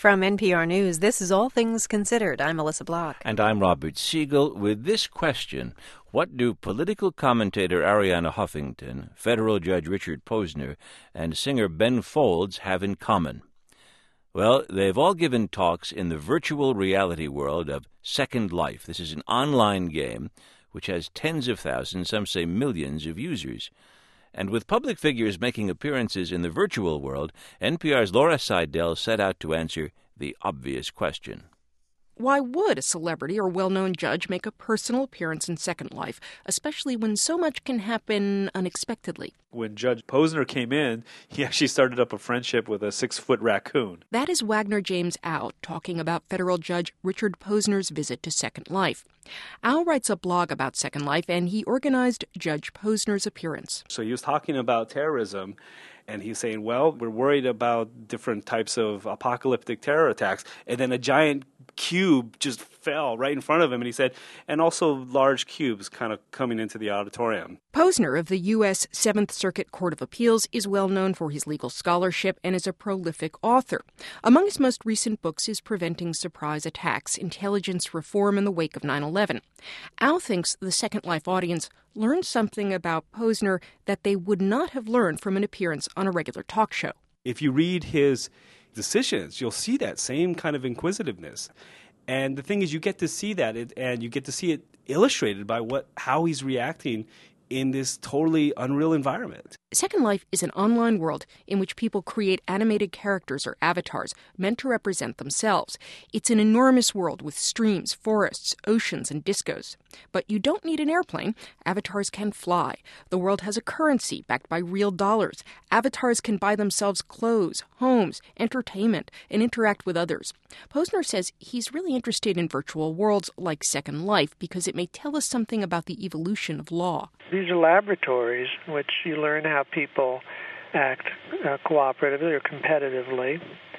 From NPR News, this is All Things Considered. I'm Melissa Block. And I'm Robert Siegel with this question. What do political commentator Arianna Huffington, federal judge Richard Posner, and singer Ben Folds have in common? Well, they've all given talks in the virtual reality world of Second Life. This is an online game which has tens of thousands, some say millions, of users. And with public figures making appearances in the virtual world, NPR's Laura Seidel set out to answer the obvious question. Why would a celebrity or well-known judge make a personal appearance in Second Life, especially when so much can happen unexpectedly? When Judge Posner came in, he actually started up a friendship with a 6-foot raccoon. That is Wagner James Au talking about federal judge Richard Posner's visit to Second Life. Au writes a blog about Second Life, and he organized Judge Posner's appearance. So he was talking about terrorism, and he's saying, well, we're worried about different types of apocalyptic terror attacks. And then a giant cube just fell right in front of him, and he said, and also large cubes kind of coming into the auditorium. Posner of the U.S. Seventh Circuit Court of Appeals is well known for his legal scholarship and is a prolific author. Among his most recent books is Preventing Surprise Attacks, Intelligence Reform in the Wake of 9/11. Au thinks the Second Life audience learned something about Posner that they would not have learned from an appearance on a regular talk show. If you read his decisions, you'll see that same kind of inquisitiveness. And the thing is, you get to see that, and you get to see it illustrated by how he's reacting in this totally unreal environment. Second Life is an online world in which people create animated characters or avatars meant to represent themselves. It's an enormous world with streams, forests, oceans, and discos. But you don't need an airplane. Avatars can fly. The world has a currency backed by real dollars. Avatars can buy themselves clothes, homes, entertainment, and interact with others. Posner says he's really interested in virtual worlds like Second Life because it may tell us something about the evolution of law. These are laboratories in which you learn how people act cooperatively or competitively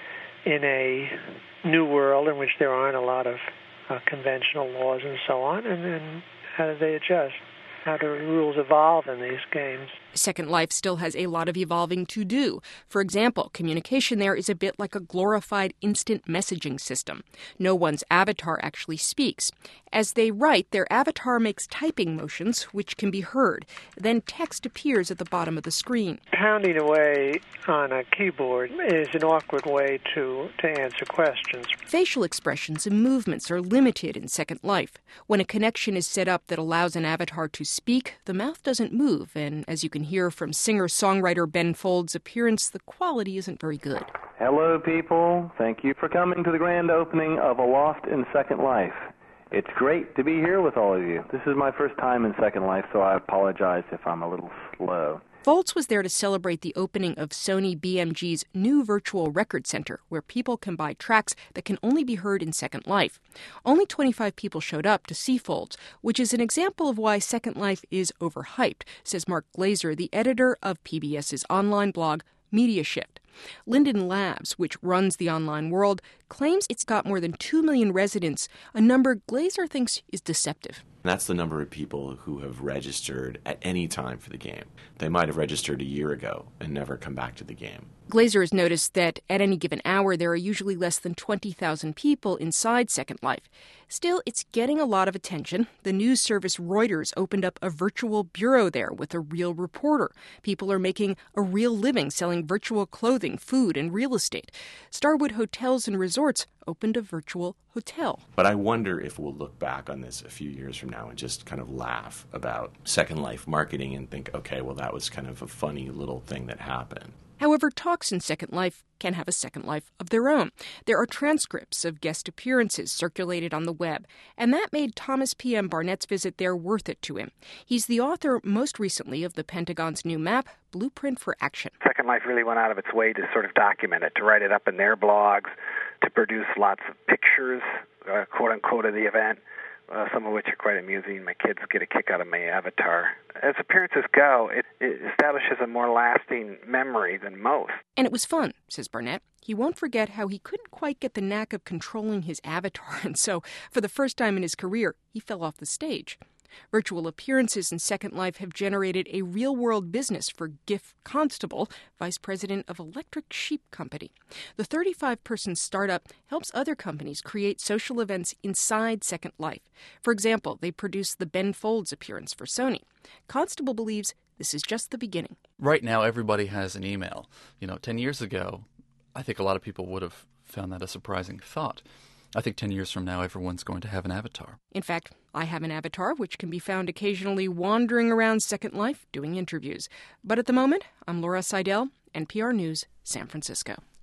in a new world in which there aren't a lot of conventional laws and so on, and then how do they adjust? How do rules evolve in these games? Second Life still has a lot of evolving to do. For example, communication there is a bit like a glorified instant messaging system. No one's avatar actually speaks. As they write, their avatar makes typing motions, which can be heard. Then text appears at the bottom of the screen. Pounding away on a keyboard is an awkward way to answer questions. Facial expressions and movements are limited in Second Life. When a connection is set up that allows an avatar to speak, the mouth doesn't move, and as you can hear from singer-songwriter Ben Folds' appearance, the quality isn't very good. Hello, people. Thank you for coming to the grand opening of Aloft in Second Life. It's great to be here with all of you. This is my first time in Second Life, so I apologize if I'm a little slow. Folds was there to celebrate the opening of Sony BMG's new virtual record center, where people can buy tracks that can only be heard in Second Life. Only 25 people showed up to see Folds, which is an example of why Second Life is overhyped, says Mark Glazer, the editor of PBS's online blog, Media Shift. Linden Labs, which runs the online world, claims it's got more than 2 million residents, a number Glazer thinks is deceptive. That's the number of people who have registered at any time for the game. They might have registered a year ago and never come back to the game. Glazer has noticed that at any given hour, there are usually less than 20,000 people inside Second Life. Still, it's getting a lot of attention. The news service Reuters opened up a virtual bureau there with a real reporter. People are making a real living selling virtual clothing, food, and real estate. Starwood Hotels and Resorts opened a virtual hotel. But I wonder if we'll look back on this a few years from now and just kind of laugh about Second Life marketing and think, okay, well, that was kind of a funny little thing that happened. However, talks in Second Life can have a second life of their own. There are transcripts of guest appearances circulated on the web, and that made Thomas P.M. Barnett's visit there worth it to him. He's the author, most recently, of the Pentagon's new map, Blueprint for Action. Second Life really went out of its way to sort of document it, to write it up in their blogs, to produce lots of pictures, quote-unquote, of the event. Some of which are quite amusing. My kids get a kick out of my avatar. As appearances go, it establishes a more lasting memory than most. And it was fun, says Barnett. He won't forget how he couldn't quite get the knack of controlling his avatar, and so, for the first time in his career, he fell off the stage. Virtual appearances in Second Life have generated a real-world business for Giff Constable, vice president of Electric Sheep Company. The 35-person startup helps other companies create social events inside Second Life. For example, they produced the Ben Folds appearance for Sony. Constable believes this is just the beginning. Right now, everybody has an email. 10 years ago, I think a lot of people would have found that a surprising thought. I think 10 years from now, everyone's going to have an avatar. In fact, I have an avatar, which can be found occasionally wandering around Second Life doing interviews. But at the moment, I'm Laura Seidel, NPR News, San Francisco.